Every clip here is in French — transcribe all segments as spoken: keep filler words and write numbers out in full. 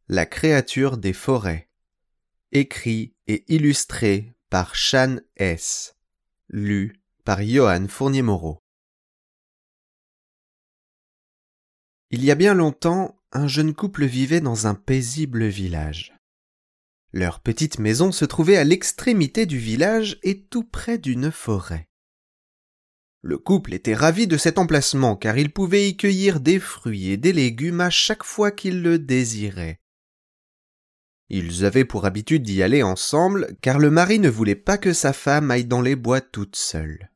La créature des forêts. Écrit et illustré par Shan S. Lu par Johan Fournier-Moreau. Il y a bien longtemps, un jeune couple vivait dans un paisible village. Leur petite maison se trouvait à l'extrémité du village et tout près d'une forêt. Le couple était ravi de cet emplacement car il pouvait y cueillir des fruits et des légumes à chaque fois qu'il le désirait. Ils avaient pour habitude d'y aller ensemble car le mari ne voulait pas que sa femme aille dans les bois toute seule.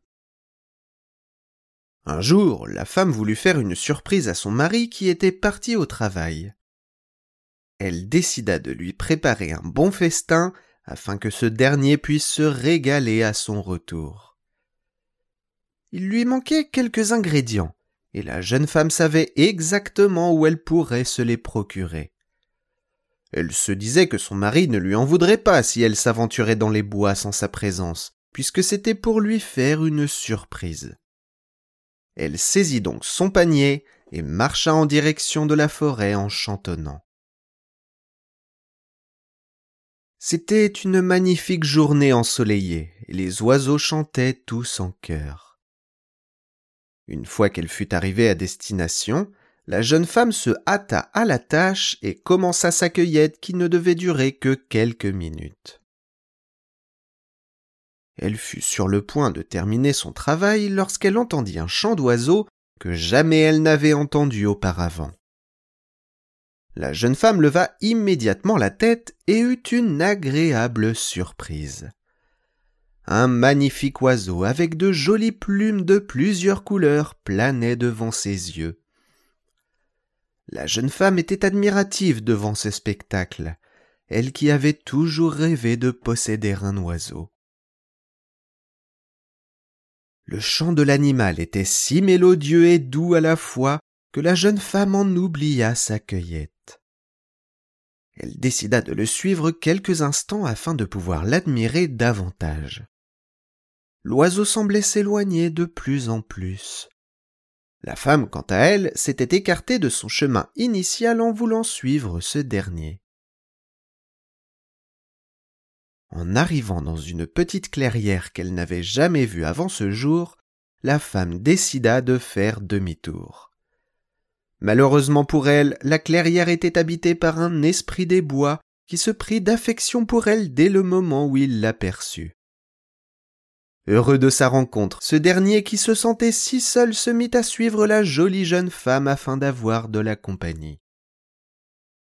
Un jour, la femme voulut faire une surprise à son mari qui était parti au travail. Elle décida de lui préparer un bon festin afin que ce dernier puisse se régaler à son retour. Il lui manquait quelques ingrédients et la jeune femme savait exactement où elle pourrait se les procurer. Elle se disait que son mari ne lui en voudrait pas si elle s'aventurait dans les bois sans sa présence, puisque c'était pour lui faire une surprise. Elle saisit donc son panier et marcha en direction de la forêt en chantonnant. C'était une magnifique journée ensoleillée et les oiseaux chantaient tous en chœur. Une fois qu'elle fut arrivée à destination, la jeune femme se hâta à la tâche et commença sa cueillette qui ne devait durer que quelques minutes. Elle fut sur le point de terminer son travail lorsqu'elle entendit un chant d'oiseaux que jamais elle n'avait entendu auparavant. La jeune femme leva immédiatement la tête et eut une agréable surprise. Un magnifique oiseau avec de jolies plumes de plusieurs couleurs planait devant ses yeux. La jeune femme était admirative devant ce spectacle, elle qui avait toujours rêvé de posséder un oiseau. Le chant de l'animal était si mélodieux et doux à la fois que la jeune femme en oublia sa cueillette. Elle décida de le suivre quelques instants afin de pouvoir l'admirer davantage. L'oiseau semblait s'éloigner de plus en plus. La femme, quant à elle, s'était écartée de son chemin initial en voulant suivre ce dernier. En arrivant dans une petite clairière qu'elle n'avait jamais vue avant ce jour, la femme décida de faire demi-tour. Malheureusement pour elle, la clairière était habitée par un esprit des bois qui se prit d'affection pour elle dès le moment où il l'aperçut. Heureux de sa rencontre, ce dernier qui se sentait si seul se mit à suivre la jolie jeune femme afin d'avoir de la compagnie.